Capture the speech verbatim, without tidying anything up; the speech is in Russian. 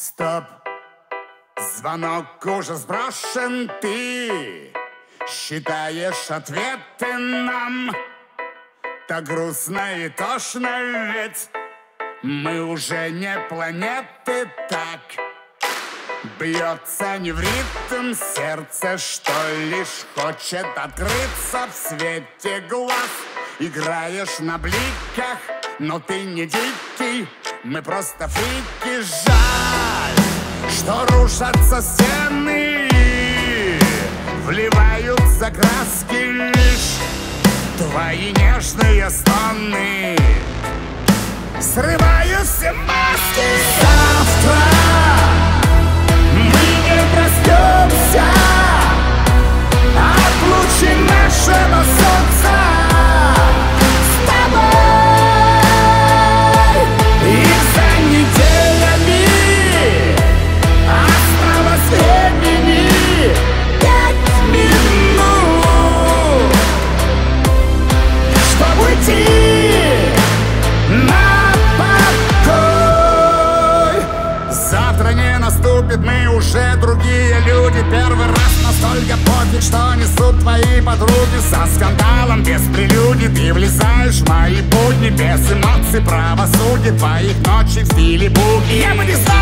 Стоп, звонок уже сброшен, ты считаешь ответы нам так грустно и тошно, ведь мы уже не планеты. Так бьется не в ритм сердце, что лишь хочет открыться в свете глаз. Играешь на бликах, но ты не дикий, мы просто фрики. Жаль, что рушатся стены, вливаются краски лишь твои нежные стоны. Срываю все маски. Завтра мы не проснемся от лучей нашего солнца с тобой. И за неделями осталось времени пять минут, чтобы уйти на покой. Завтра не наступит, мы уже другие люди. Первый раз настолько пофиг, что несут твои подруги. Со скандалом без прелюдий ты влезаешь в мои будни. Без эмоций правосудия твоих ночей в стиле буги. Я бы не знал,